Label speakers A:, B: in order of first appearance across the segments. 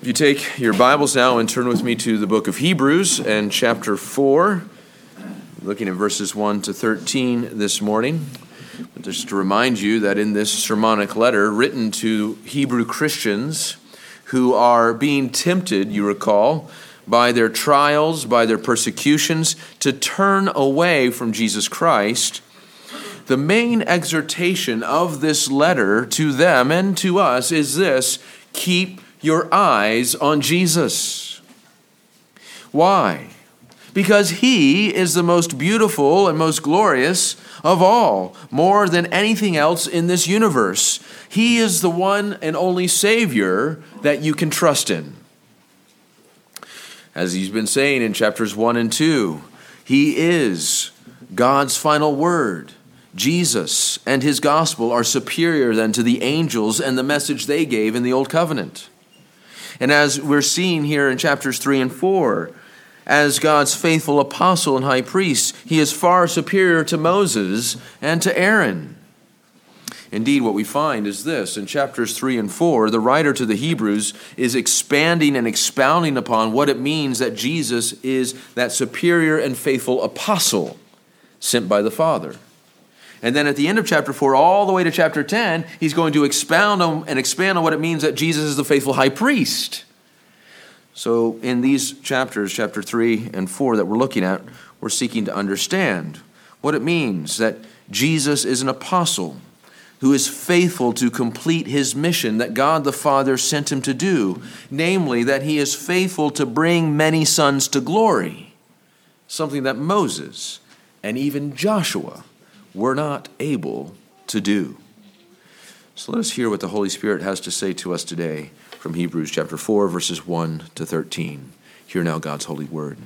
A: If you take your Bibles now and turn with me to the book of Hebrews and chapter 4, looking at verses 1 to 13 this morning. But just to remind you that in this sermonic letter written to Hebrew Christians who are being tempted, you recall, by their trials, by their persecutions, to turn away from Jesus Christ, the main exhortation of this letter to them and to us is this: keep your eyes on Jesus. Why? Because he is the most beautiful and most glorious of all, more than anything else in this universe. He is the one and only Savior that you can trust in. As he's been saying in chapters 1 and 2, he is God's final word. Jesus and his gospel are superior then to the angels and the message they gave in the Old Covenant. And as we're seeing here in chapters 3 and 4, as God's faithful apostle and high priest, he is far superior to Moses and to Aaron. Indeed, what we find is this: in chapters 3 and 4, the writer to the Hebrews is expanding and expounding upon what it means that Jesus is that superior and faithful apostle sent by the Father. And then at the end of chapter 4, all the way to chapter 10, he's going to expound on and expand on what it means that Jesus is the faithful high priest. So in these chapters, chapter 3 and 4 that we're looking at, we're seeking to understand what it means that Jesus is an apostle who is faithful to complete his mission that God the Father sent him to do, namely that he is faithful to bring many sons to glory, something that Moses and even Joshua were not able to do. So let us hear what the Holy Spirit has to say to us today from Hebrews chapter 4, verses 1 to 13. Hear now God's holy word.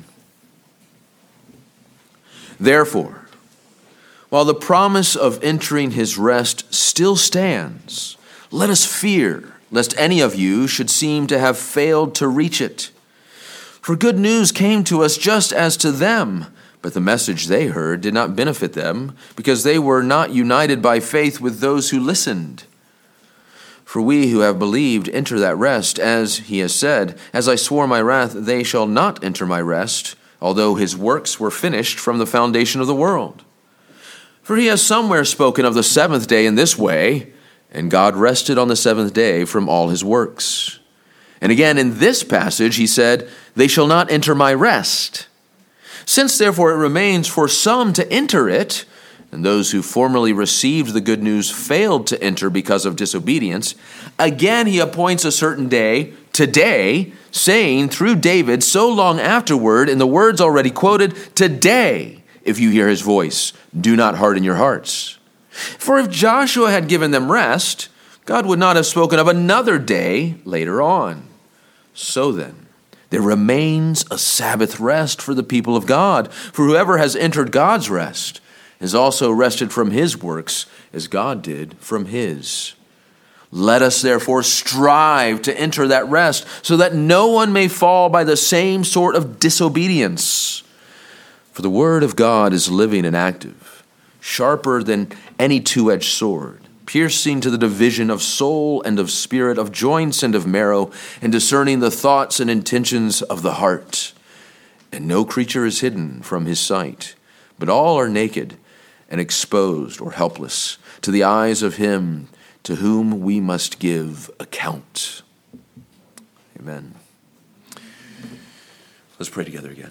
A: Therefore, while the promise of entering his rest still stands, let us fear, lest any of you should seem to have failed to reach it. For good news came to us just as to them, but the message they heard did not benefit them, because they were not united by faith with those who listened. For we who have believed enter that rest, as he has said, "As I swore my wrath, they shall not enter my rest," although his works were finished from the foundation of the world. For he has somewhere spoken of the seventh day in this way, "And God rested on the seventh day from all his works." And again in this passage he said, "They shall not enter my rest." Since therefore it remains for some to enter it, and those who formerly received the good news failed to enter because of disobedience, again he appoints a certain day, today, saying through David so long afterward in the words already quoted, "Today, if you hear his voice, do not harden your hearts." For if Joshua had given them rest, God would not have spoken of another day later on. So then, there remains a Sabbath rest for the people of God. For whoever has entered God's rest is also rested from his works as God did from his. Let us therefore strive to enter that rest, so that no one may fall by the same sort of disobedience. For the word of God is living and active, sharper than any two-edged sword, piercing to the division of soul and of spirit, of joints and of marrow, and discerning the thoughts and intentions of the heart. And no creature is hidden from his sight, but all are naked and exposed or helpless to the eyes of him to whom we must give account. Amen. Let's pray together again.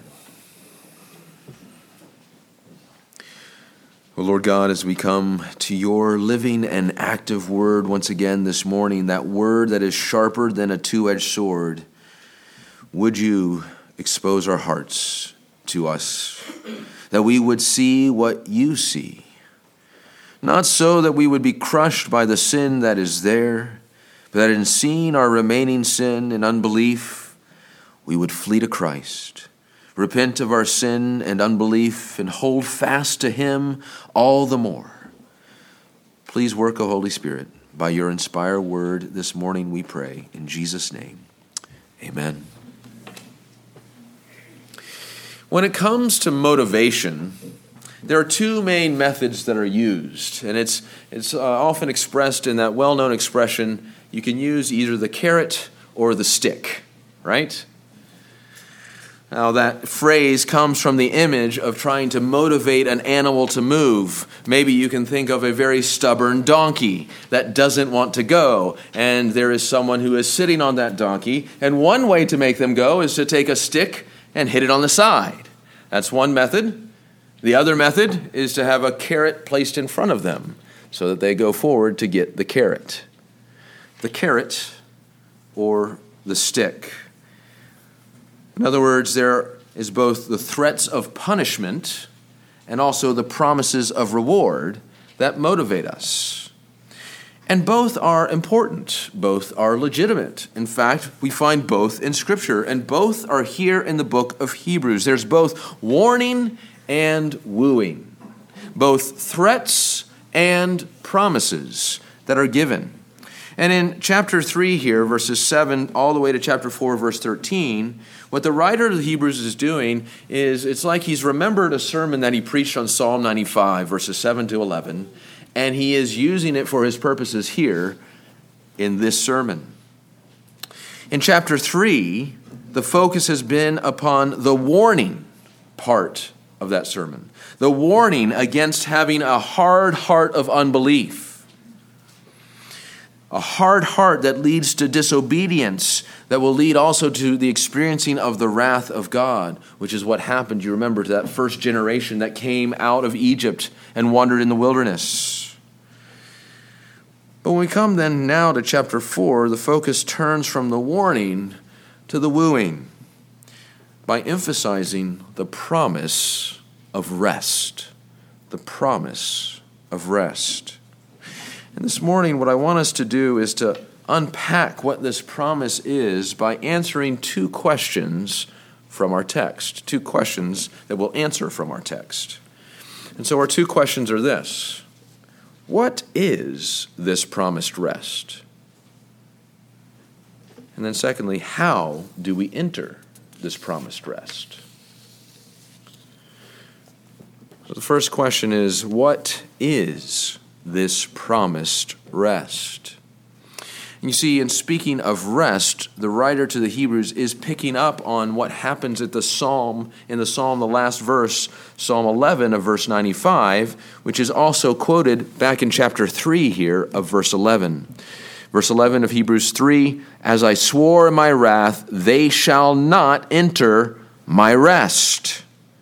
A: Oh Lord God, as we come to your living and active word once again this morning, that word that is sharper than a two-edged sword, would you expose our hearts to us, that we would see what you see, not so that we would be crushed by the sin that is there, but that in seeing our remaining sin and unbelief, we would flee to Christ, repent of our sin and unbelief, and hold fast to him all the more. Please work, O Holy Spirit, by your inspired word this morning, we pray. In Jesus' name, amen. When it comes to motivation, there are two main methods that are used, and it's often expressed in that well-known expression, you can use either the carrot or the stick. right? Now, that phrase comes from the image of trying to motivate an animal to move. Maybe you can think of a very stubborn donkey that doesn't want to go, and there is someone who is sitting on that donkey, and one way to make them go is to take a stick and hit it on the side. That's one method. The other method is to have a carrot placed in front of them so that they go forward to get the carrot. The carrot or the stick. In other words, there is both the threats of punishment and also the promises of reward that motivate us. And both are important. Both are legitimate. In fact, we find both in Scripture, and both are here in the book of Hebrews. There's both warning and wooing, both threats and promises that are given. And in chapter 3 here, verses 7 all the way to chapter 4, verse 13, what the writer of the Hebrews is doing is it's like he's remembered a sermon that he preached on Psalm 95, verses 7 to 11, and he is using it for his purposes here in this sermon. In chapter 3, the focus has been upon the warning part of that sermon, the warning against having a hard heart of unbelief. A hard heart that leads to disobedience, that will lead also to the experiencing of the wrath of God, which is what happened, you remember, to that first generation that came out of Egypt and wandered in the wilderness. But when we come then now to chapter 4, the focus turns from the warning to the wooing by emphasizing the promise of rest. The promise of rest. And this morning, what I want us to do is to unpack what this promise is by answering two questions from our text. Two questions that we'll answer from our text. And so our two questions are this. What is this promised rest? And then secondly, how do we enter this promised rest? So the first question is, what is this promised rest? And you see, in speaking of rest, the writer to the Hebrews is picking up on what happens at the psalm, the last verse, Psalm 11 of verse 95, which is also quoted back in chapter 3 here of verse 11. Verse 11 of Hebrews 3, as I swore in my wrath, they shall not enter my rest.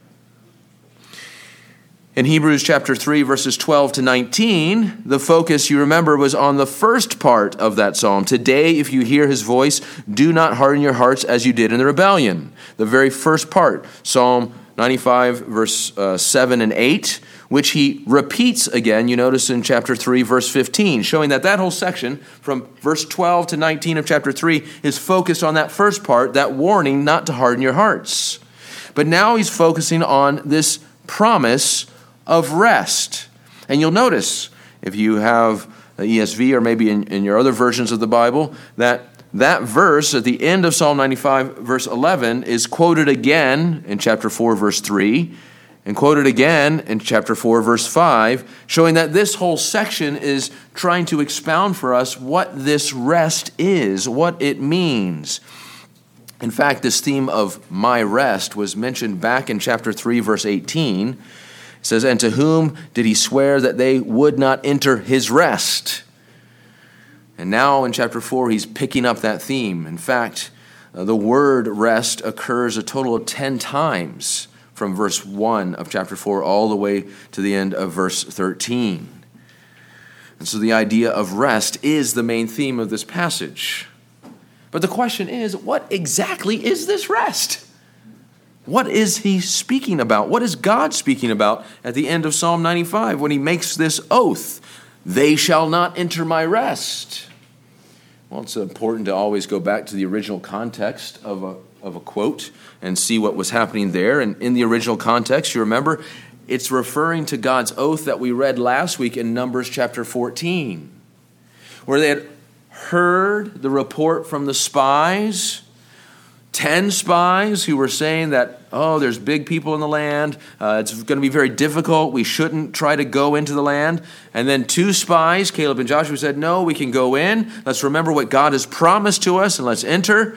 A: In Hebrews chapter 3, verses 12 to 19, the focus, you remember, was on the first part of that psalm. Today, if you hear his voice, do not harden your hearts as you did in the rebellion. The very first part, Psalm 95, verse 7 and 8, which he repeats again, you notice in chapter 3, verse 15, showing that whole section from verse 12 to 19 of chapter 3 is focused on that first part, that warning not to harden your hearts. But now he's focusing on this promise of rest. And you'll notice, if you have the ESV or maybe in your other versions of the Bible, that verse at the end of Psalm 95, verse 11, is quoted again in chapter 4, verse 3, and quoted again in chapter 4, verse 5, showing that this whole section is trying to expound for us what this rest is, what it means. In fact, this theme of my rest was mentioned back in chapter 3, verse 18. It says, and to whom did he swear that they would not enter his rest? And now in chapter 4, he's picking up that theme. In fact, the word rest occurs a total of 10 times from verse 1 of chapter 4 all the way to the end of verse 13. And so the idea of rest is the main theme of this passage. But the question is, what exactly is this rest? What is he speaking about? What is God speaking about at the end of Psalm 95 when he makes this oath? They shall not enter my rest. Well, it's important to always go back to the original context of a quote and see what was happening there. And in the original context, you remember, it's referring to God's oath that we read last week in Numbers chapter 14, where they had heard the report from the spies, 10 spies who were saying that, there's big people in the land. It's going to be very difficult. We shouldn't try to go into the land. And then 2 spies, Caleb and Joshua, said, no, we can go in. Let's remember what God has promised to us and let's enter.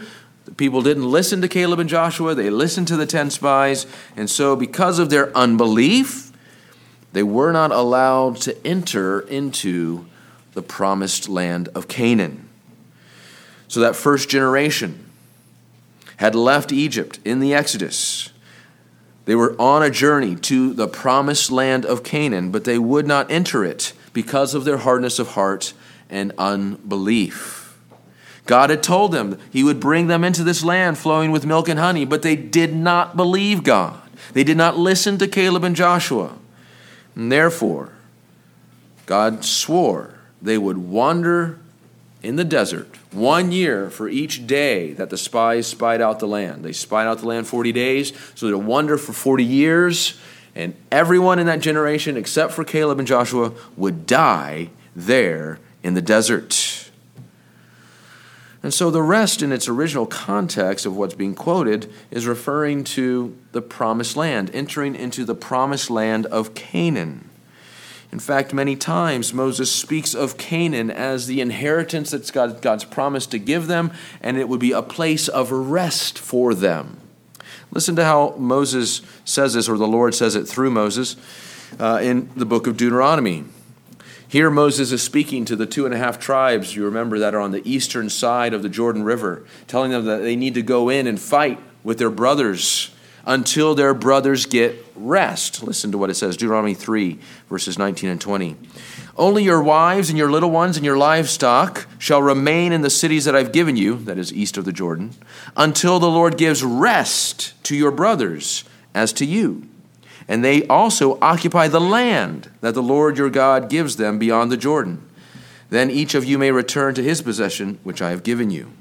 A: The people didn't listen to Caleb and Joshua. They listened to the 10 spies. And so because of their unbelief, they were not allowed to enter into the promised land of Canaan. So that first generation had left Egypt in the Exodus. They were on a journey to the promised land of Canaan, but they would not enter it because of their hardness of heart and unbelief. God had told them he would bring them into this land flowing with milk and honey, but they did not believe God. They did not listen to Caleb and Joshua. And therefore, God swore they would wander in the desert 1 year for each day that the spies spied out the land. They spied out the land 40 days, so they'd wander for 40 years, and everyone in that generation, except for Caleb and Joshua, would die there in the desert. And so the rest in its original context of what's being quoted is referring to the promised land, entering into the promised land of Canaan. In fact, many times Moses speaks of Canaan as the inheritance that God's promised to give them, and it would be a place of rest for them. Listen to how Moses says this, or the Lord says it through Moses in the book of Deuteronomy. Here Moses is speaking to the 2.5 tribes, you remember, that are on the eastern side of the Jordan River, telling them that they need to go in and fight with their brothers until their brothers get rest. Listen to what it says, Deuteronomy 3, verses 19 and 20. Only your wives and your little ones and your livestock shall remain in the cities that I've given you, that is east of the Jordan, until the Lord gives rest to your brothers as to you. And they also occupy the land that the Lord your God gives them beyond the Jordan. Then each of you may return to his possession, which I have given you.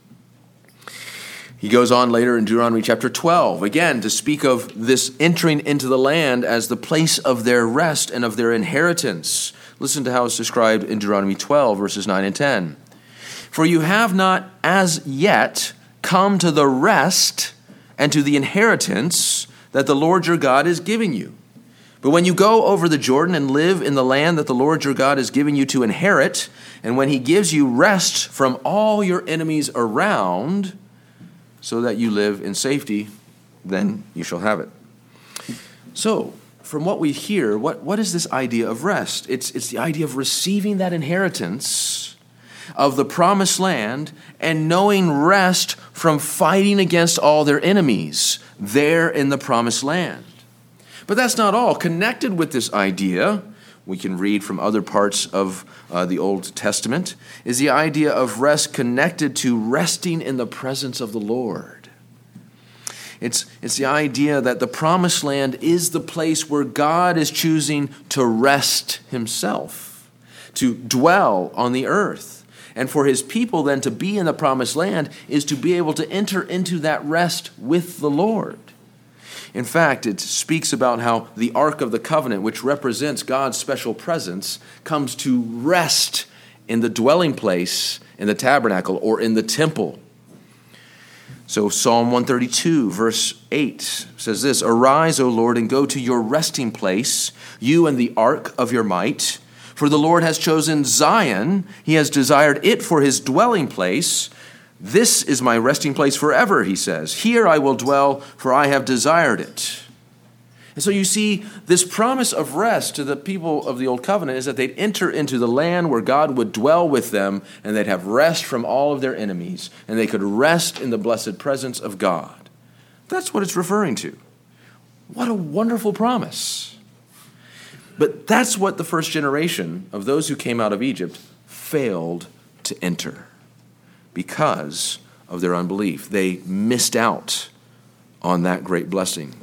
A: He goes on later in Deuteronomy chapter 12, again, to speak of this entering into the land as the place of their rest and of their inheritance. Listen to how it's described in Deuteronomy 12, verses 9 and 10. For you have not as yet come to the rest and to the inheritance that the Lord your God is giving you. But when you go over the Jordan and live in the land that the Lord your God is giving you to inherit, and when he gives you rest from all your enemies around, so that you live in safety, then you shall have it. So, from what we hear, what is this idea of rest? It's the idea of receiving that inheritance of the promised land and knowing rest from fighting against all their enemies there in the promised land. But that's not all. Connected with this idea, we can read from other parts of the Old Testament, is the idea of rest connected to resting in the presence of the Lord. It's the idea that the promised land is the place where God is choosing to rest himself, to dwell on the earth. And for his people then to be in the promised land is to be able to enter into that rest with the Lord. In fact, it speaks about how the Ark of the Covenant, which represents God's special presence, comes to rest in the dwelling place in the tabernacle or in the temple. So Psalm 132, verse 8 says this, Arise, O Lord, and go to your resting place, you and the ark of your might. For the Lord has chosen Zion. He has desired it for his dwelling place. This is my resting place forever, he says. Here I will dwell, for I have desired it. And so you see, this promise of rest to the people of the Old Covenant is that they'd enter into the land where God would dwell with them, and they'd have rest from all of their enemies, and they could rest in the blessed presence of God. That's what it's referring to. What a wonderful promise. But that's what the first generation of those who came out of Egypt failed to enter. Because of their unbelief. They missed out on that great blessing.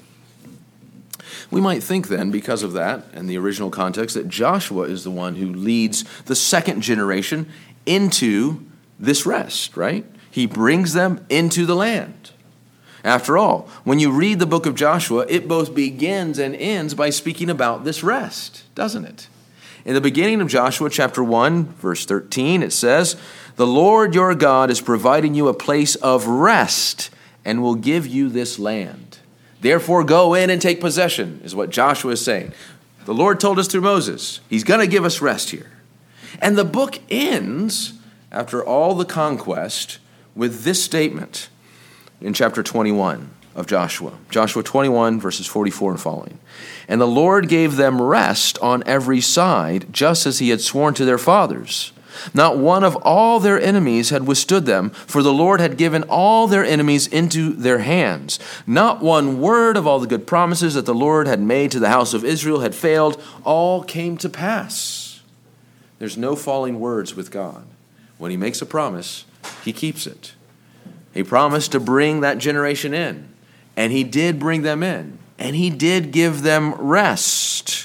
A: We might think then, because of that and the original context, that Joshua is the one who leads the second generation into this rest, right? He brings them into the land. After all, when you read the book of Joshua, it both begins and ends by speaking about this rest, doesn't it? In the beginning of Joshua chapter 1, verse 13, it says, The Lord your God is providing you a place of rest and will give you this land. Therefore go in and take possession, is what Joshua is saying. The Lord told us through Moses, he's going to give us rest here. And the book ends, after all the conquest, with this statement. in chapter 21 of Joshua. Joshua 21, verses 44 and following. And the Lord gave them rest on every side, just as he had sworn to their fathers. Not one of all their enemies had withstood them, for the Lord had given all their enemies into their hands. Not one word of all the good promises that the Lord had made to the house of Israel had failed. All came to pass. There's no falling words with God. When he makes a promise, he keeps it. He promised to bring that generation in, and he did bring them in, and he did give them rest.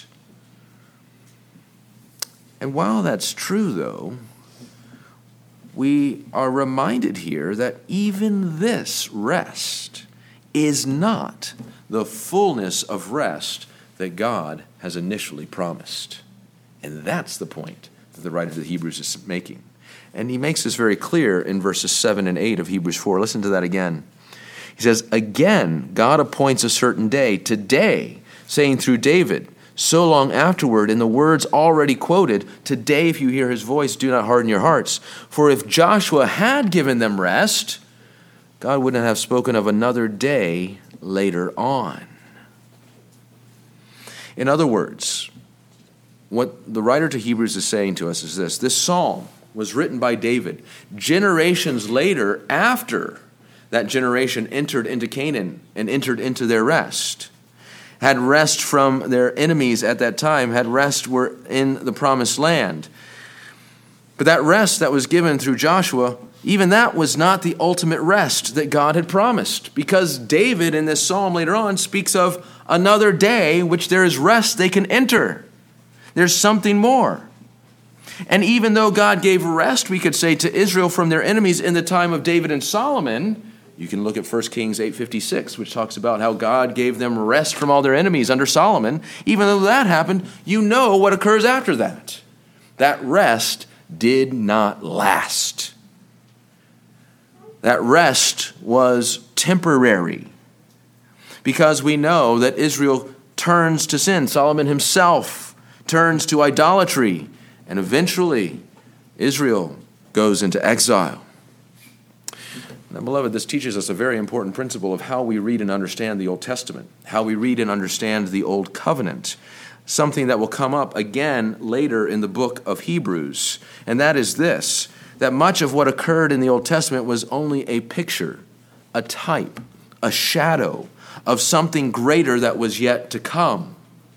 A: And while that's true, though, we are reminded here that even this rest is not the fullness of rest that God has initially promised. And that's the point that the writer of the Hebrews is making. And he makes this very clear in verses 7 and 8 of Hebrews 4. Listen to that again. He says, again, God appoints a certain day, today, saying through David, so long afterward, in the words already quoted, today if you hear his voice, do not harden your hearts. For if Joshua had given them rest, God wouldn't have spoken of another day later on. In other words, what the writer to Hebrews is saying to us is this. This psalm was written by David generations later, after that generation entered into Canaan and entered into their rest. Had rest from their enemies at that time, had rest were in the promised land. But that rest that was given through Joshua, even that was not the ultimate rest that God had promised, because David in this psalm later on speaks of another day which there is rest they can enter. There's something more. And even though God gave rest, we could say, to Israel from their enemies in the time of David and Solomon, you can look at 1 Kings 8:56, which talks about how God gave them rest from all their enemies under Solomon. Even though that happened, you know what occurs after that. That rest did not last. That rest was temporary, because we know that Israel turns to sin. Solomon himself turns to idolatry, and eventually Israel goes into exile. Now, beloved, this teaches us a very important principle of how we read and understand the Old Testament, how we read and understand the Old Covenant, something that will come up again later in the book of Hebrews. And that is this, that much of what occurred in the Old Testament was only a picture, a type, a shadow of something greater that was yet to come.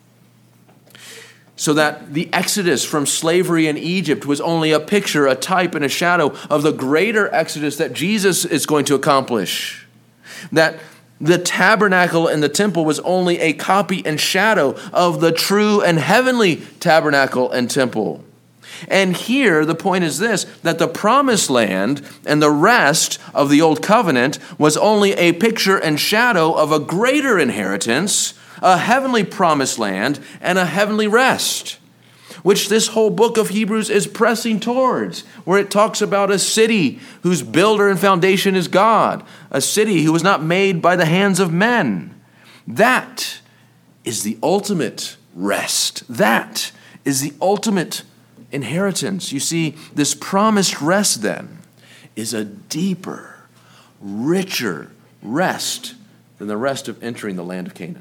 A: So that the exodus from slavery in Egypt was only a picture, a type, and a shadow of the greater exodus that Jesus is going to accomplish. That the tabernacle and the temple was only a copy and shadow of the true and heavenly tabernacle and temple. And here the point is this, that the promised land and the rest of the old covenant was only a picture and shadow of a greater inheritance, a heavenly promised land, and a heavenly rest, which this whole book of Hebrews is pressing towards, where it talks about a city whose builder and foundation is God, a city who was not made by the hands of men. That is the ultimate rest. That is the ultimate inheritance. You see, this promised rest then is a deeper, richer rest than the rest of entering the land of Canaan.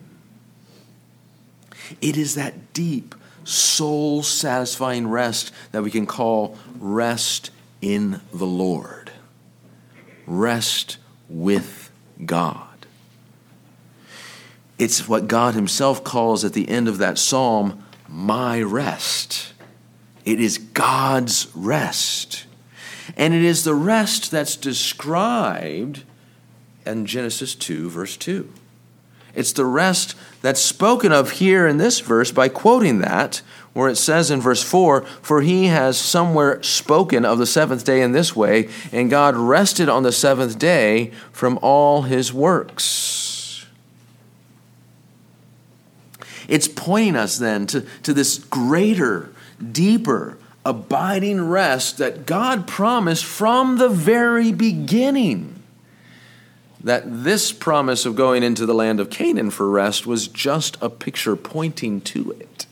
A: It is that deep, soul-satisfying rest that we can call rest in the Lord. Rest with God. It's what God himself calls at the end of that psalm, my rest. It is God's rest. And it is the rest that's described in Genesis 2, verse 2. It's the rest that's spoken of here in this verse by quoting that, where it says in verse 4, for he has somewhere spoken of the seventh day in this way, and God rested on the seventh day from all his works. It's pointing us then to this greater, deeper, abiding rest that God promised from the very beginning. That this promise of going into the land of Canaan for rest was just a picture pointing to it.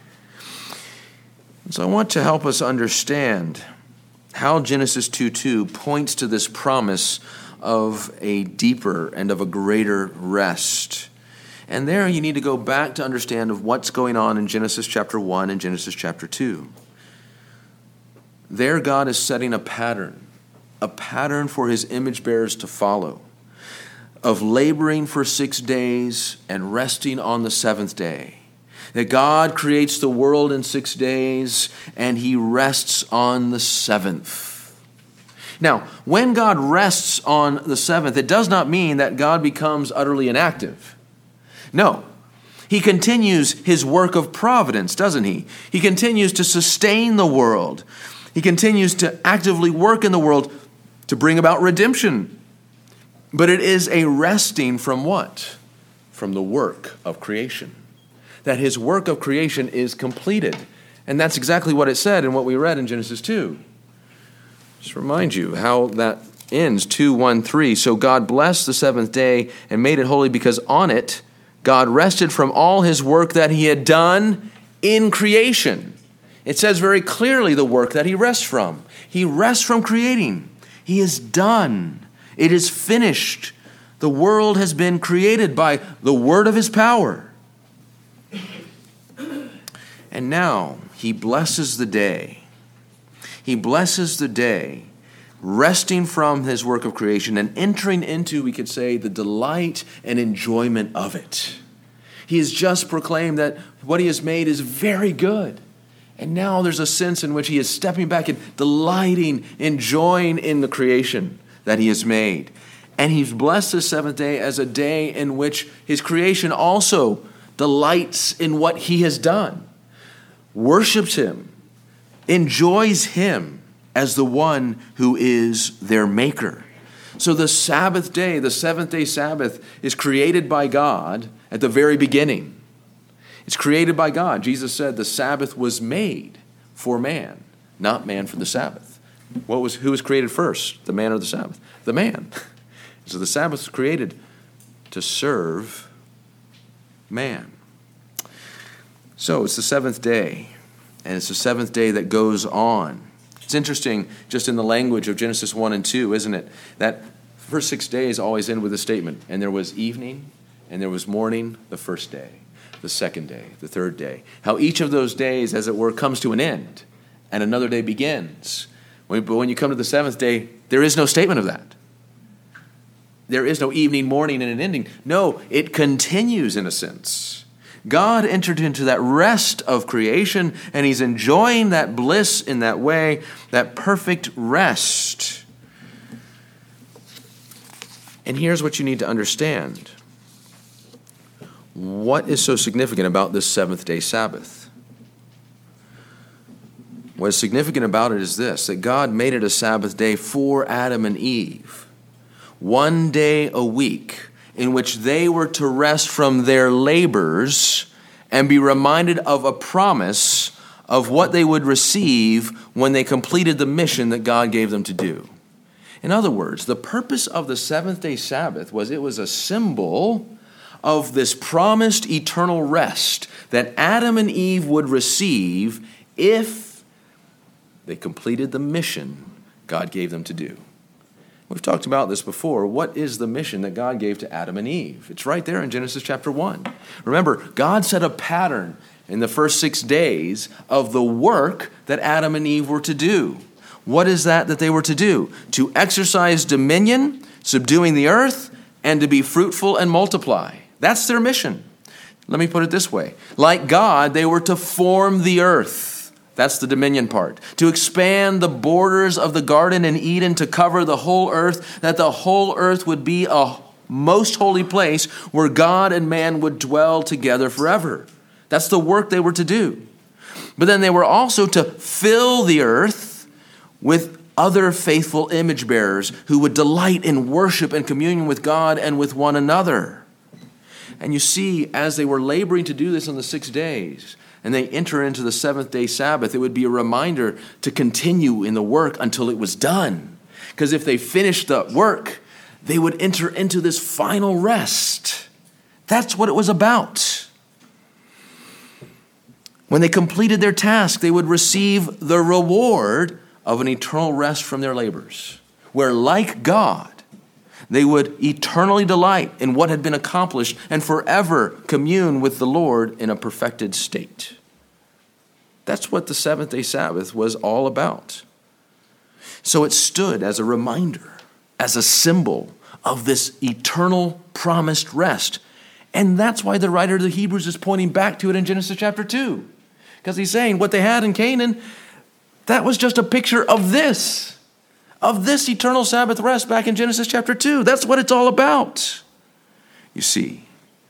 A: And so I want to help us understand how Genesis 2:2 points to this promise of a deeper and of a greater rest. And there you need to go back to understand of what's going on in Genesis chapter 1 and Genesis chapter 2. There God is setting a pattern for his image bearers to follow, of laboring for 6 days and resting on the seventh day. That God creates the world in 6 days and he rests on the seventh. Now, when God rests on the seventh, it does not mean that God becomes utterly inactive. No, he continues his work of providence, doesn't he? He continues to sustain the world. He continues to actively work in the world to bring about redemption. But it is a resting from what? From the work of creation. That his work of creation is completed. And that's exactly what it said in what we read in Genesis 2. Just remind you how that ends, 2:1-3. So God blessed the seventh day and made it holy because on it God rested from all his work that he had done in creation. It says very clearly the work that he rests from. He rests from creating. He is done. It is finished. The world has been created by the word of his power. And now he blesses the day. He blesses the day, resting from his work of creation and entering into, we could say, the delight and enjoyment of it. He has just proclaimed that what he has made is very good. And now there's a sense in which he is stepping back and delighting, enjoying in the creation that he has made. And he's blessed the seventh day as a day in which his creation also delights in what he has done, worships him, enjoys him as the one who is their maker. So the Sabbath day, the seventh day Sabbath, is created by God at the very beginning. It's created by God. Jesus said the Sabbath was made for man, not man for the Sabbath. Who was created first, the man or the Sabbath? The man. So the Sabbath was created to serve man. So it's the seventh day, and it's the seventh day that goes on. It's interesting, just in the language of Genesis 1 and 2, isn't it? That first 6 days always end with a statement. And there was evening, and there was morning the first day, the second day, the third day. How each of those days, as it were, comes to an end, and another day begins. But when you come to the seventh day, there is no statement of that. There is no evening, morning, and an ending. No, it continues in a sense. God entered into that rest of creation, and he's enjoying that bliss in that way, that perfect rest. And here's what you need to understand. What is so significant about this seventh day Sabbath? What is significant about it is this, that God made it a Sabbath day for Adam and Eve. 1 day a week in which they were to rest from their labors and be reminded of a promise of what they would receive when they completed the mission that God gave them to do. In other words, the purpose of the seventh day Sabbath was it was a symbol of this promised eternal rest that Adam and Eve would receive if they completed the mission God gave them to do. We've talked about this before. What is the mission that God gave to Adam and Eve? It's right there in Genesis chapter 1. Remember, God set a pattern in the first 6 days of the work that Adam and Eve were to do. What is that they were to do? To exercise dominion, subduing the earth, and to be fruitful and multiply. That's their mission. Let me put it this way. Like God, they were to form the earth. That's the dominion part. To expand the borders of the Garden in Eden to cover the whole earth, that the whole earth would be a most holy place where God and man would dwell together forever. That's the work they were to do. But then they were also to fill the earth with other faithful image bearers who would delight in worship and communion with God and with one another. And you see, as they were laboring to do this on the 6 days, and they enter into the seventh day Sabbath, it would be a reminder to continue in the work until it was done. Because if they finished the work, they would enter into this final rest. That's what it was about. When they completed their task, they would receive the reward of an eternal rest from their labors. Where, like God, they would eternally delight in what had been accomplished and forever commune with the Lord in a perfected state. That's what the seventh-day Sabbath was all about. So it stood as a reminder, as a symbol of this eternal promised rest. And that's why the writer of the Hebrews is pointing back to it in Genesis chapter 2. Because he's saying what they had in Canaan, that was just a picture of this eternal Sabbath rest back in Genesis chapter 2. That's what it's all about. You see,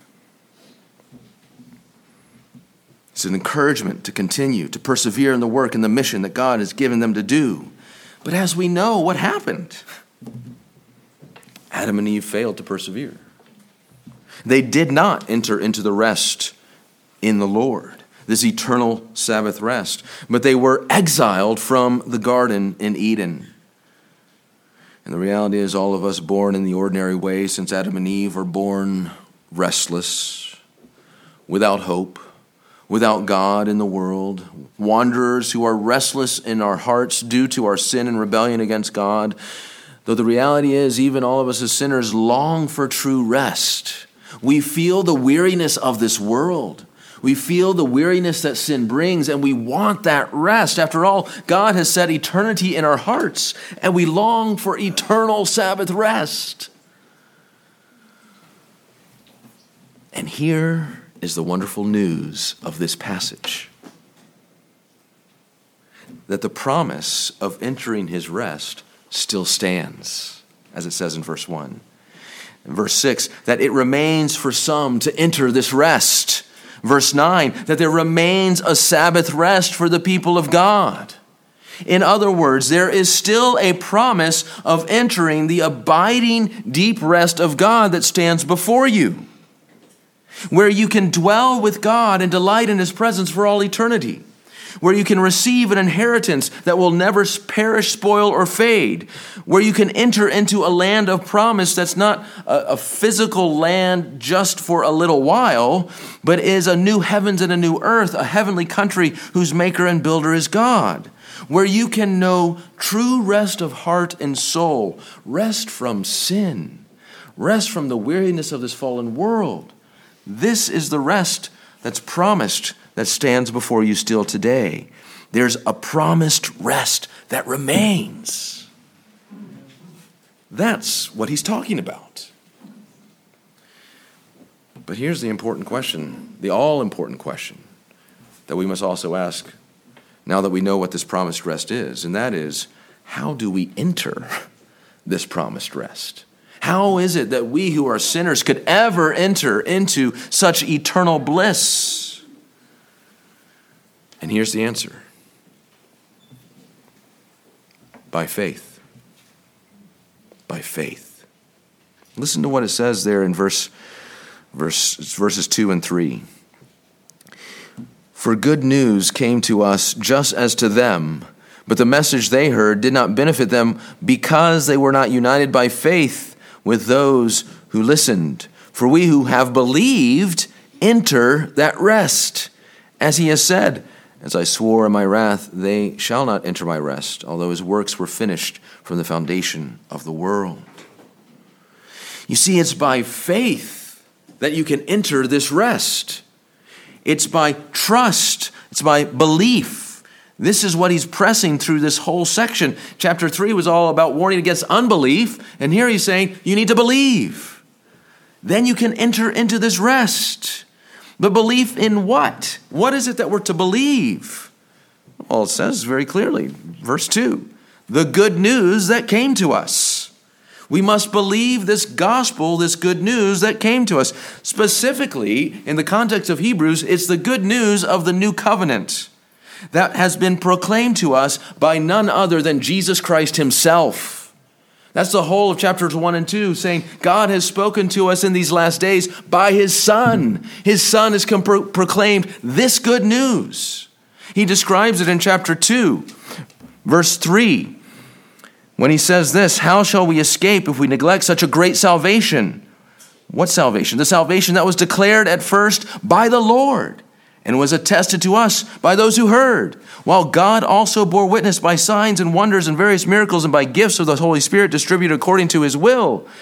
A: it's an encouragement to continue, to persevere in the work and the mission that God has given them to do. But as we know, what happened? Adam and Eve failed to persevere. They did not enter into the rest in the Lord, this eternal Sabbath rest, but they were exiled from the garden in Eden. And the reality is, all of us born in the ordinary way since Adam and Eve are born restless, without hope, without God in the world, wanderers who are restless in our hearts due to our sin and rebellion against God. Though the reality is, even all of us as sinners long for true rest. We feel the weariness of this world. We feel the weariness that sin brings, and we want that rest. After all, God has set eternity in our hearts, and we long for eternal Sabbath rest. And here is the wonderful news of this passage, that the promise of entering his rest still stands, as it says in verse 1. In verse 6, that it remains for some to enter this rest. Verse 9, that there remains a Sabbath rest for the people of God. In other words, there is still a promise of entering the abiding deep rest of God that stands before you, where you can dwell with God and delight in his presence for all eternity, where you can receive an inheritance that will never perish, spoil, or fade, where you can enter into a land of promise that's not a physical land just for a little while, but is a new heavens and a new earth, a heavenly country whose maker and builder is God, where you can know true rest of heart and soul, rest from sin, rest from the weariness of this fallen world. This is the rest that's promised that stands before you still today. There's a promised rest that remains. That's what he's talking about. But here's the important question, the all-important question that we must also ask now that we know what this promised rest is, and that is, how do we enter this promised rest? How is it that we who are sinners could ever enter into such eternal bliss? And here's the answer. By faith. By faith. Listen to what it says there in verses 2 and 3. For good news came to us just as to them, but the message they heard did not benefit them because they were not united by faith with those who listened. For we who have believed enter that rest. As he has said, as I swore in my wrath, they shall not enter my rest, although his works were finished from the foundation of the world. You see, it's by faith that you can enter this rest. It's by trust. It's by belief. This is what he's pressing through this whole section. Chapter 3 was all about warning against unbelief, and here he's saying you need to believe. Then you can enter into this rest. But belief in what? What is it that we're to believe? Well, it says very clearly, verse 2, the good news that came to us. We must believe this gospel, this good news that came to us. Specifically, in the context of Hebrews, it's the good news of the new covenant that has been proclaimed to us by none other than Jesus Christ himself. That's the whole of chapters 1 and 2, saying God has spoken to us in these last days by his Son. His Son has proclaimed this good news. He describes it in chapter 2, verse 3, when he says this, how shall we escape if we neglect such a great salvation? What salvation? The salvation that was declared at first by the Lord and was attested to us by those who heard, while God also bore witness by signs and wonders and various miracles and by gifts of the Holy Spirit distributed according to his will.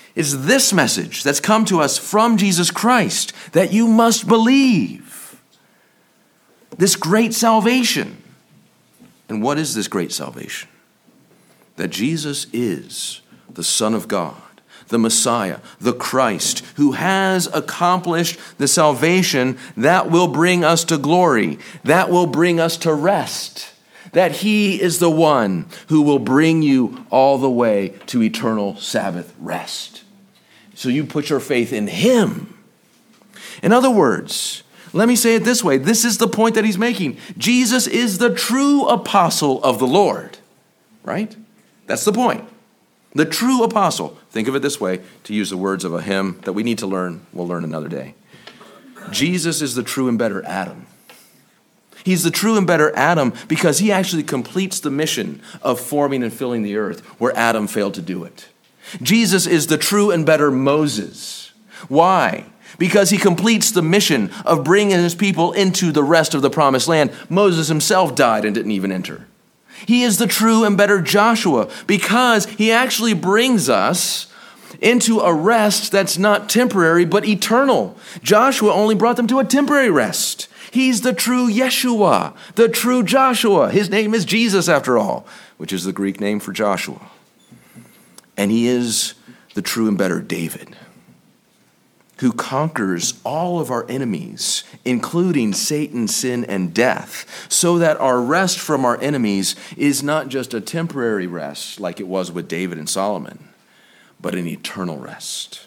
A: It's this message that's come to us from Jesus Christ that you must believe. This great salvation. And what is this great salvation? That Jesus is the Son of God, the Messiah, the Christ, who has accomplished the salvation that will bring us to glory, that will bring us to rest. That he is the one who will bring you all the way to eternal Sabbath rest. So you put your faith in him. In other words, let me say it this way. This is the point that he's making. Jesus is the true apostle of the Lord. Right? That's the point. The true apostle. Think of it this way, to use the words of a hymn that we need to learn. We'll learn another day. Jesus is the true and better Adam. He's the true and better Adam because he actually completes the mission of forming and filling the earth where Adam failed to do it. Jesus is the true and better Moses. Why? Because he completes the mission of bringing his people into the rest of the promised land. Moses himself died and didn't even enter. He is the true and better Joshua because he actually brings us into a rest that's not temporary but eternal. Joshua only brought them to a temporary rest. He's the true Yeshua, the true Joshua. His name is Jesus, after all, which is the Greek name for Joshua. And he is the true and better David, who conquers all of our enemies, including Satan, sin, and death, so that our rest from our enemies is not just a temporary rest like it was with David and Solomon, but an eternal rest.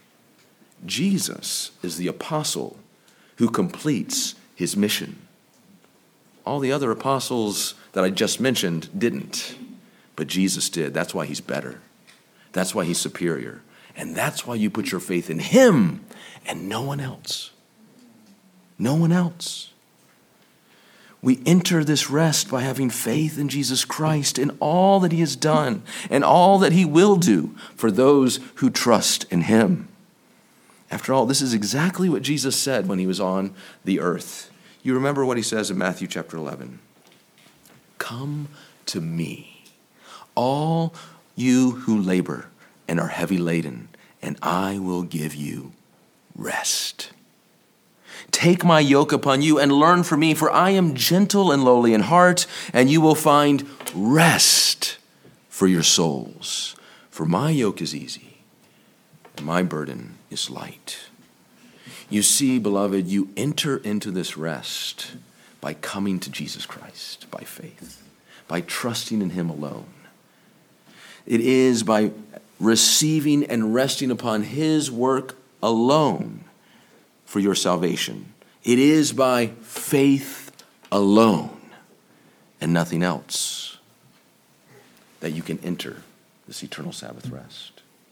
A: Jesus is the apostle who completes his mission. All the other apostles that I just mentioned didn't, but Jesus did. That's why he's better. That's why he's superior. And that's why you put your faith in him and no one else. No one else. We enter this rest by having faith in Jesus Christ and all that he has done and all that he will do for those who trust in him. After all, this is exactly what Jesus said when he was on the earth. You remember what he says in Matthew chapter 11. Come to me, all you who labor and are heavy laden, and I will give you rest. Take my yoke upon you and learn from me, for I am gentle and lowly in heart, and you will find rest for your souls. For my yoke is easy, and my burden is light. You see, beloved, you enter into this rest by coming to Jesus Christ, by faith, by trusting in him alone. It is by receiving and resting upon his work alone for your salvation. It is by faith alone and nothing else that you can enter this eternal Sabbath rest.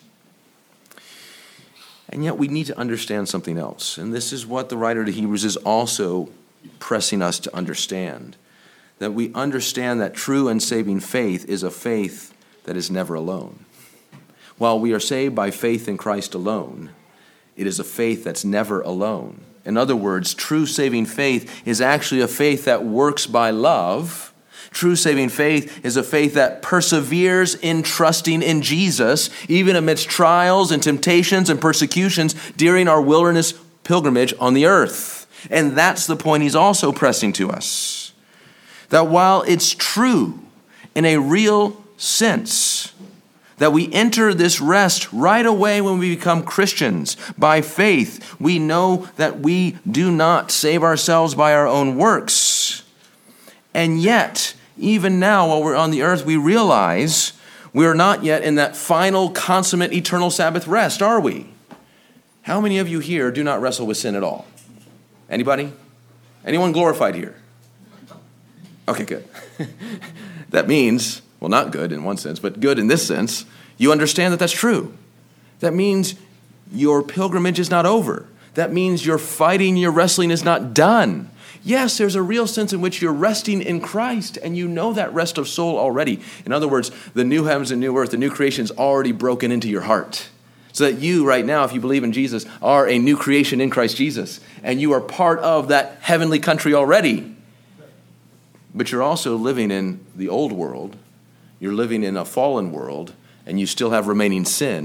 A: And yet we need to understand something else. And this is what the writer to Hebrews is also pressing us to understand. That we understand that true and saving faith is a faith that is never alone. While we are saved by faith in Christ alone, it is a faith that's never alone. In other words, true saving faith is actually a faith that works by love. True saving faith is a faith that perseveres in trusting in Jesus, even amidst trials and temptations and persecutions during our wilderness pilgrimage on the earth. And that's the point he's also pressing to us. That while it's true in a real sense that we enter this rest right away when we become Christians by faith, we know that we do not save ourselves by our own works. And yet, even now, while we're on the earth, we realize we are not yet in that final, consummate, eternal Sabbath rest, are we? How many of you here do not wrestle with sin at all? Anybody? Anyone glorified here? Okay, good. That means, well, not good in one sense, but good in this sense, you understand that that's true. That means your pilgrimage is not over. That means your fighting, your wrestling is not done. Yes, there's a real sense in which you're resting in Christ, and you know that rest of soul already. In other words, the new heavens and new earth, the new creation is already broken into your heart. So that you right now, if you believe in Jesus, are a new creation in Christ Jesus, and you are part of that heavenly country already. But you're also living in the old world. You're living in a fallen world, and you still have remaining sin,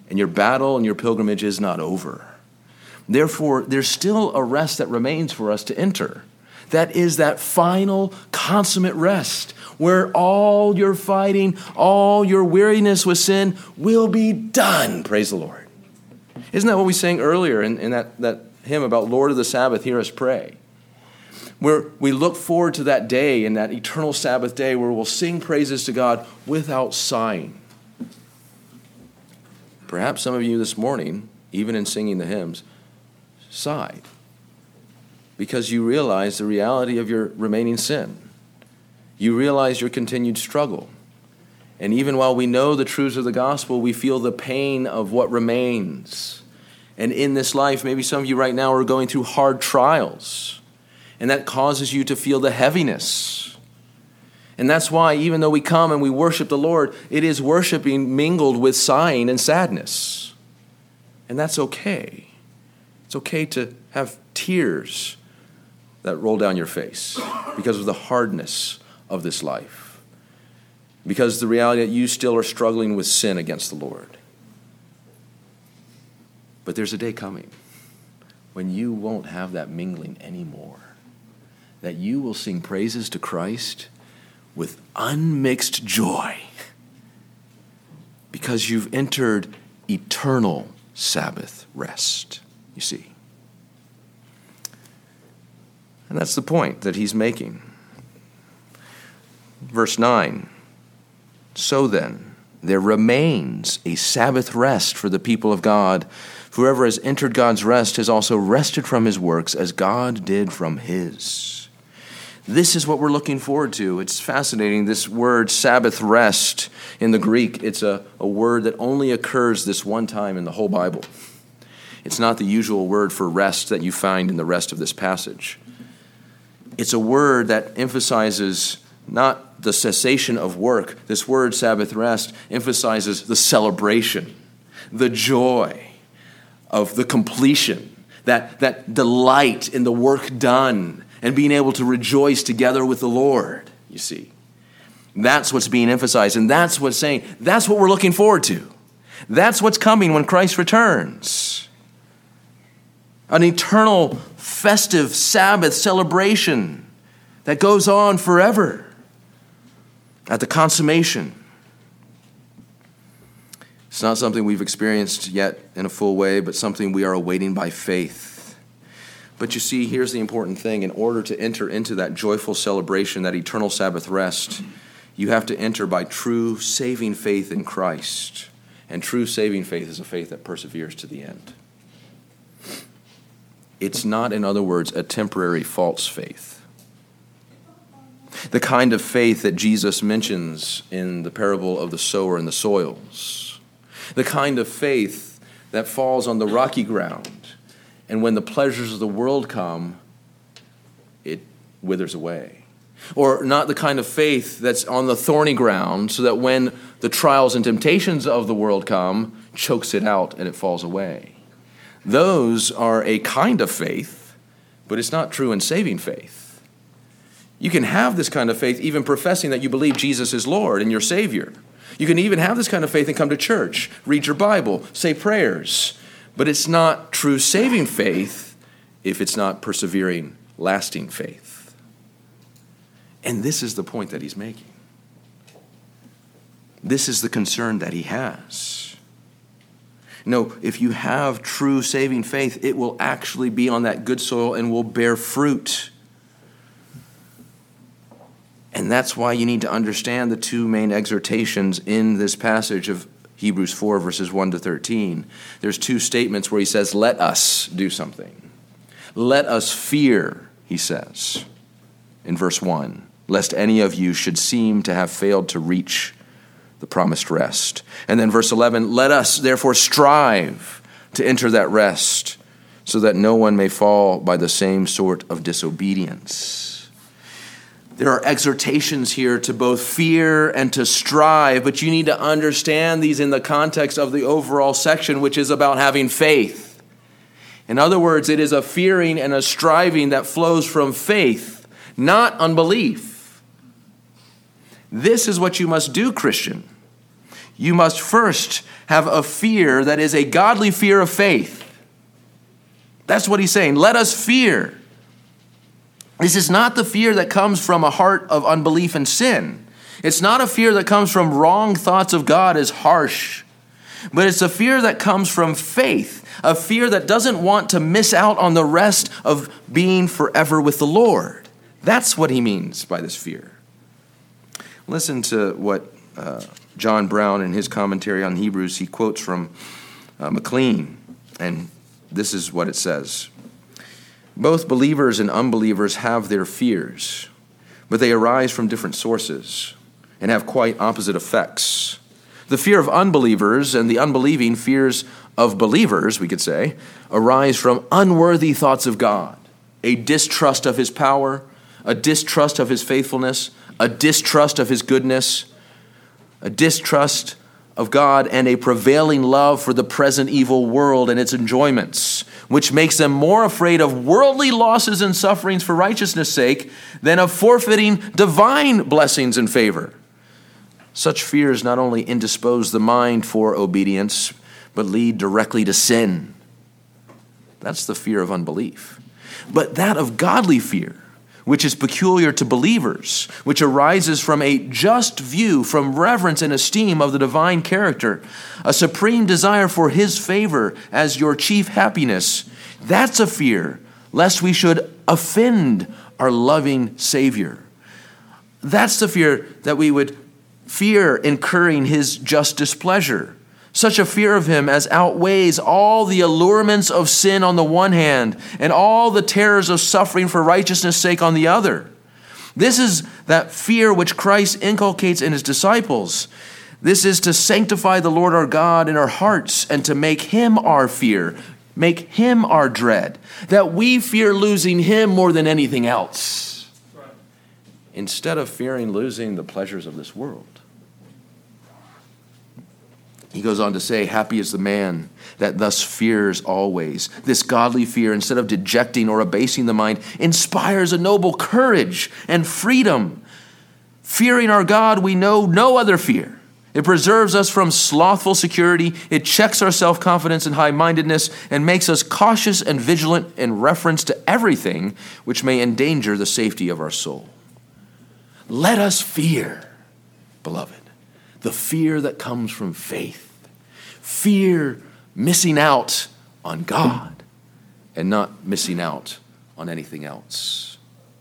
A: and your battle and your pilgrimage is not over. Therefore, there's still a rest that remains for us to enter. That is that final, consummate rest where all your fighting, all your weariness with sin will be done. Praise the Lord. Isn't that what we sang earlier in that hymn about Lord of the Sabbath, hear us pray? Where we look forward to that day and that eternal Sabbath day where we'll sing praises to God without sighing. Perhaps some of you this morning, even in singing the hymns, sighed because you realize the reality of your remaining sin. You realize your continued struggle. And even while we know the truths of the gospel, we feel the pain of what remains. And in this life, maybe some of you right now are going through hard trials, and that causes you to feel the heaviness. And that's why even though we come and we worship the Lord, it is worshiping mingled with sighing and sadness. And that's okay. It's okay to have tears that roll down your face because of the hardness of this life. Because the reality that you still are struggling with sin against the Lord. But there's a day coming when you won't have that mingling anymore. That you will sing praises to Christ with unmixed joy because you've entered eternal Sabbath rest, you see. And that's the point that he's making. Verse 9, so then, there remains a Sabbath rest for the people of God. Whoever has entered God's rest has also rested from his works as God did from his. This is what we're looking forward to. It's fascinating. This word Sabbath rest in the Greek, it's a word that only occurs this one time in the whole Bible. It's not the usual word for rest that you find in the rest of this passage. It's a word that emphasizes not the cessation of work. This word Sabbath rest emphasizes the celebration, the joy of the completion, that delight in the work done and being able to rejoice together with the Lord, you see. That's what's being emphasized, and that's what's saying, that's what we're looking forward to. That's what's coming when Christ returns. An eternal, festive Sabbath celebration that goes on forever at the consummation. It's not something we've experienced yet in a full way, but something we are awaiting by faith. But you see, here's the important thing. In order to enter into that joyful celebration, that eternal Sabbath rest, you have to enter by true saving faith in Christ. And true saving faith is a faith that perseveres to the end. It's not, in other words, a temporary false faith. The kind of faith that Jesus mentions in the parable of the sower and the soils. The kind of faith that falls on the rocky ground, and when the pleasures of the world come, it withers away. Or not the kind of faith that's on the thorny ground, so that when the trials and temptations of the world come, chokes it out and it falls away. Those are a kind of faith, but it's not true and saving faith. You can have this kind of faith even professing that you believe Jesus is Lord and your Savior. You can even have this kind of faith and come to church, read your Bible, say prayers. But it's not true saving faith if it's not persevering, lasting faith. And this is the point that he's making. This is the concern that he has. No, if you have true saving faith, it will actually be on that good soil and will bear fruit. And that's why you need to understand the two main exhortations in this passage of Hebrews 4, verses 1 to 13. There's two statements where he says, let us do something. Let us fear, he says, in verse 1, lest any of you should seem to have failed to reach the promised rest. And then verse 11, let us therefore strive to enter that rest, so that no one may fall by the same sort of disobedience. There are exhortations here to both fear and to strive, but you need to understand these in the context of the overall section, which is about having faith. In other words, it is a fearing and a striving that flows from faith, not unbelief. This is what you must do, Christian. you must first have a fear that is a godly fear of faith. That's what he's saying. Let us fear. This is not the fear that comes from a heart of unbelief and sin. It's not a fear that comes from wrong thoughts of God as harsh. But it's a fear that comes from faith, a fear that doesn't want to miss out on the rest of being forever with the Lord. That's what he means by this fear. Listen to what John Brown, in his commentary on Hebrews, he quotes from McLean, and this is what it says. Both believers and unbelievers have their fears, but they arise from different sources and have quite opposite effects. The fear of unbelievers and the unbelieving fears of believers, we could say, arise from unworthy thoughts of God, a distrust of his power, a distrust of his faithfulness, a distrust of his goodness, a distrust of God, and a prevailing love for the present evil world and its enjoyments, which makes them more afraid of worldly losses and sufferings for righteousness' sake than of forfeiting divine blessings and favor. Such fears not only indispose the mind for obedience, but lead directly to sin. That's the fear of unbelief. But that of godly fear, which is peculiar to believers, which arises from a just view, from reverence and esteem of the divine character, a supreme desire for his favor as your chief happiness, that's a fear, lest we should offend our loving Savior. That's the fear that we would fear incurring his just displeasure. Such a fear of him as outweighs all the allurements of sin on the one hand and all the terrors of suffering for righteousness' sake on the other. This is that fear which Christ inculcates in his disciples. This is to sanctify the Lord our God in our hearts and to make him our fear, make him our dread, that we fear losing him more than anything else, instead of fearing losing the pleasures of this world. He goes on to say, happy is the man that thus fears always. This godly fear, instead of dejecting or abasing the mind, inspires a noble courage and freedom. Fearing our God, we know no other fear. It preserves us from slothful security. It checks our self-confidence and high-mindedness and makes us cautious and vigilant in reference to everything which may endanger the safety of our soul. Let us fear, beloved, the fear that comes from faith. Fear missing out on God and not missing out on anything else.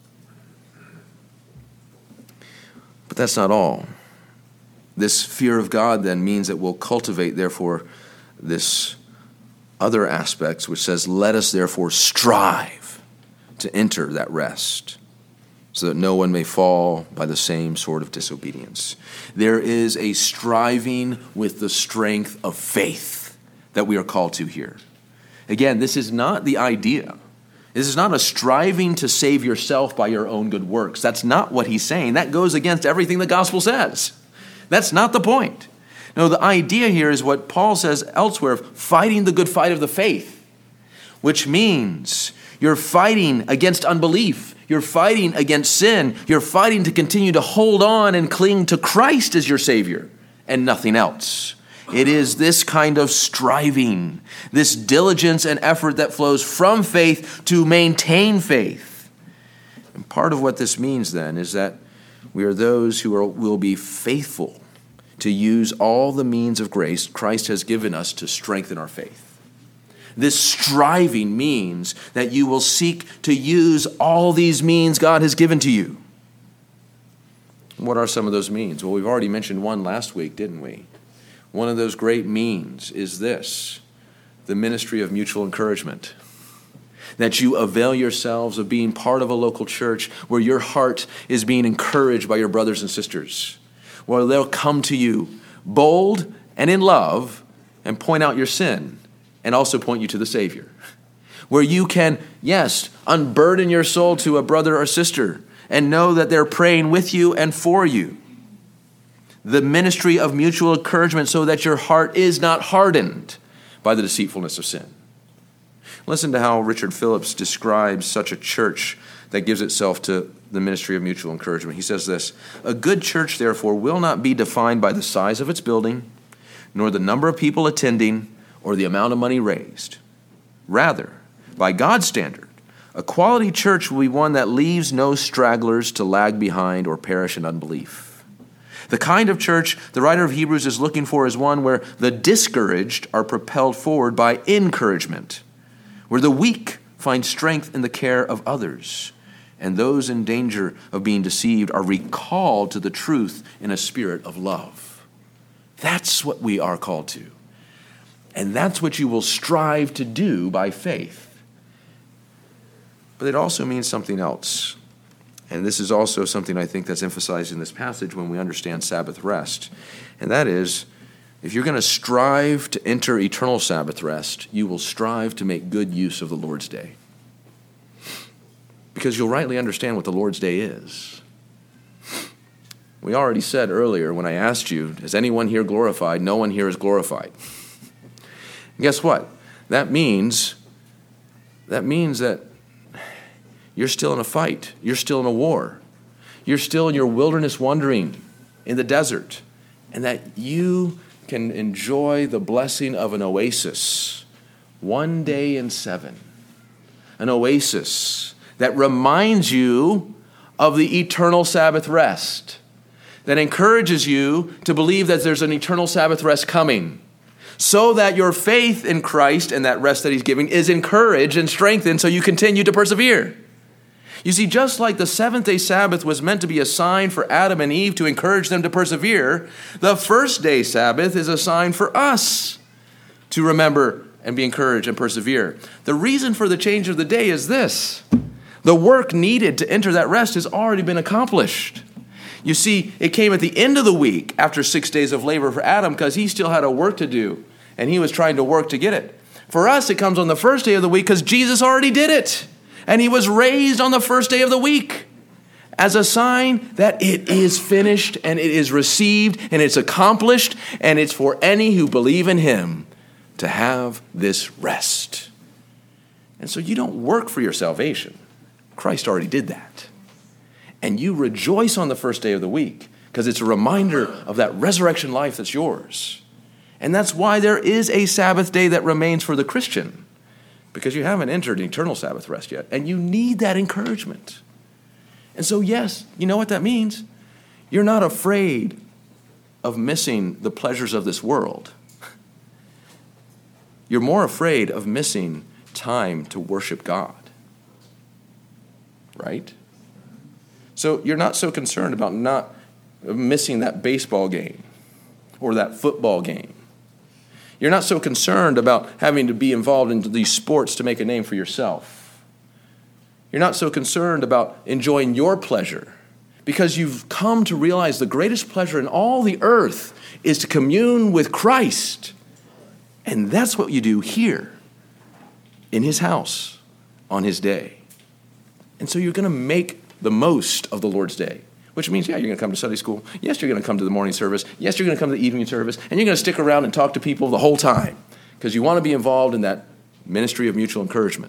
A: But that's not all. This fear of God then means that we'll cultivate, therefore, this other aspects which says, let us therefore strive to enter that rest, so that no one may fall by the same sort of disobedience. There is a striving with the strength of faith that we are called to here. Again, this is not the idea. This is not a striving to save yourself by your own good works. That's not what he's saying. That goes against everything the gospel says. That's not the point. No, the idea here is what Paul says elsewhere, fighting the good fight of the faith, which means you're fighting against unbelief. You're fighting against sin. You're fighting to continue to hold on and cling to Christ as your Savior and nothing else. It is this kind of striving, this diligence and effort that flows from faith to maintain faith. And part of what this means then is that we are those who will be faithful to use all the means of grace Christ has given us to strengthen our faith. This striving means that you will seek to use all these means God has given to you. What are some of those means? Well, we've already mentioned one last week, didn't we? One of those great means is this, the ministry of mutual encouragement. That you avail yourselves of being part of a local church where your heart is being encouraged by your brothers and sisters, where they'll come to you bold and in love and point out your sin, and also point you to the Savior. Where you can, yes, unburden your soul to a brother or sister and know that they're praying with you and for you. The ministry of mutual encouragement so that your heart is not hardened by the deceitfulness of sin. Listen to how Richard Phillips describes such a church that gives itself to the ministry of mutual encouragement. He says this, a good church, therefore, will not be defined by the size of its building, nor the number of people attending, or the amount of money raised. Rather, by God's standard, a quality church will be one that leaves no stragglers to lag behind or perish in unbelief. The kind of church the writer of Hebrews is looking for is one where the discouraged are propelled forward by encouragement, where the weak find strength in the care of others, and those in danger of being deceived are recalled to the truth in a spirit of love. That's what we are called to. And that's what you will strive to do by faith. But it also means something else. And this is also something I think that's emphasized in this passage when we understand Sabbath rest. And that is, if you're going to strive to enter eternal Sabbath rest, you will strive to make good use of the Lord's Day. Because you'll rightly understand what the Lord's Day is. We already said earlier when I asked you, is anyone here glorified? No one here is glorified. Guess what? That means that you're still in a fight. You're still in a war. You're still in your wilderness wandering in the desert. And that you can enjoy the blessing of an oasis one day in 7. An oasis that reminds you of the eternal Sabbath rest. That encourages you to believe that there's an eternal Sabbath rest coming. So that your faith in Christ and that rest that he's giving is encouraged and strengthened so you continue to persevere. You see, just like the seventh-day Sabbath was meant to be a sign for Adam and Eve to encourage them to persevere, the first-day Sabbath is a sign for us to remember and be encouraged and persevere. The reason for the change of the day is this. The work needed to enter that rest has already been accomplished. You see, it came at the end of the week after 6 days of labor for Adam because he still had a work to do, and he was trying to work to get it. For us, it comes on the first day of the week because Jesus already did it, and he was raised on the first day of the week as a sign that it is finished, and it is received, and it's accomplished, and it's for any who believe in him to have this rest. And so you don't work for your salvation. Christ already did that. And you rejoice on the first day of the week because it's a reminder of that resurrection life that's yours. And that's why there is a Sabbath day that remains for the Christian, because you haven't entered eternal Sabbath rest yet, and you need that encouragement. And so, yes, you know what that means? You're not afraid of missing the pleasures of this world. You're more afraid of missing time to worship God. Right? So you're not so concerned about not missing that baseball game or that football game. You're not so concerned about having to be involved in these sports to make a name for yourself. You're not so concerned about enjoying your pleasure because you've come to realize the greatest pleasure in all the earth is to commune with Christ. And that's what you do here in his house on his day. And so you're going to make the most of the Lord's day, which means, yeah, you're going to come to Sunday school. Yes, you're going to come to the morning service. Yes, you're going to come to the evening service. And you're going to stick around and talk to people the whole time because you want to be involved in that ministry of mutual encouragement.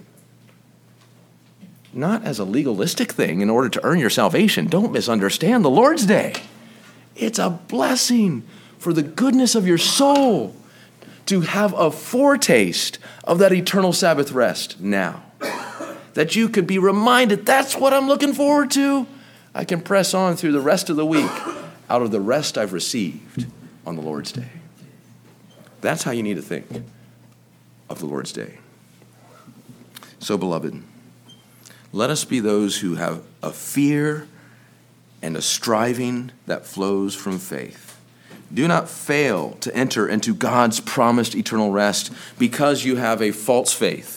A: Not as a legalistic thing in order to earn your salvation. Don't misunderstand the Lord's day. It's a blessing for the goodness of your soul to have a foretaste of that eternal Sabbath rest now. That you could be reminded, that's what I'm looking forward to. I can press on through the rest of the week out of the rest I've received on the Lord's day. That's how you need to think of the Lord's day. So, beloved, let us be those who have a fear and a striving that flows from faith. Do not fail to enter into God's promised eternal rest because you have a false faith.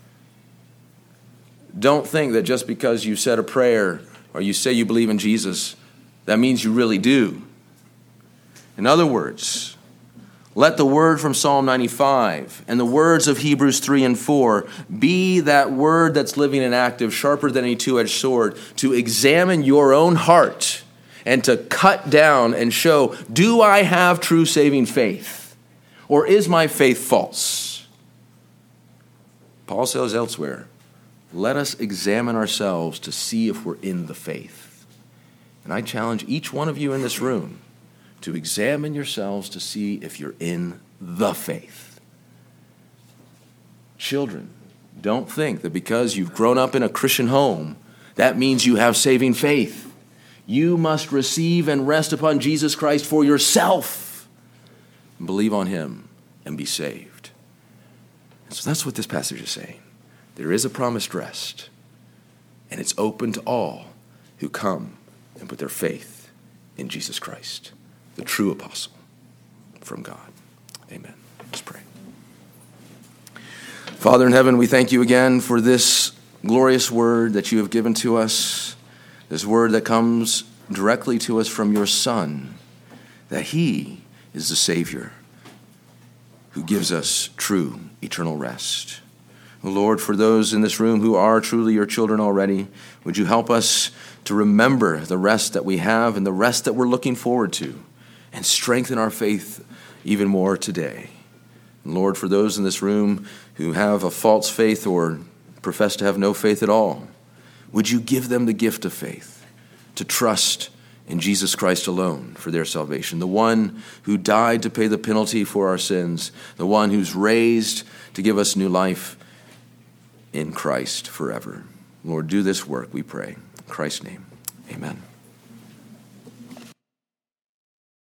A: Don't think that just because you said a prayer or you say you believe in Jesus, that means you really do. In other words, let the word from Psalm 95 and the words of Hebrews 3 and 4 be that word that's living and active, sharper than any two-edged sword, to examine your own heart and to cut down and show, do I have true saving faith? Or is my faith false? Paul says elsewhere, let us examine ourselves to see if we're in the faith. And I challenge each one of you in this room to examine yourselves to see if you're in the faith. Children, don't think that because you've grown up in a Christian home, that means you have saving faith. You must receive and rest upon Jesus Christ for yourself. Believe on him and be saved. And so that's what this passage is saying. There is a promised rest, and it's open to all who come and put their faith in Jesus Christ, the true apostle from God. Amen. Let's pray. Father in heaven, we thank you again for this glorious word that you have given to us, this word that comes directly to us from your Son, that he is the Savior who gives us true eternal rest. Lord, for those in this room who are truly your children already, would you help us to remember the rest that we have and the rest that we're looking forward to, and strengthen our faith even more today. And Lord, for those in this room who have a false faith or profess to have no faith at all, would you give them the gift of faith to trust in Jesus Christ alone for their salvation, the one who died to pay the penalty for our sins, the one who's raised to give us new life in Christ forever. Lord, do this work, we pray. In Christ's name, amen.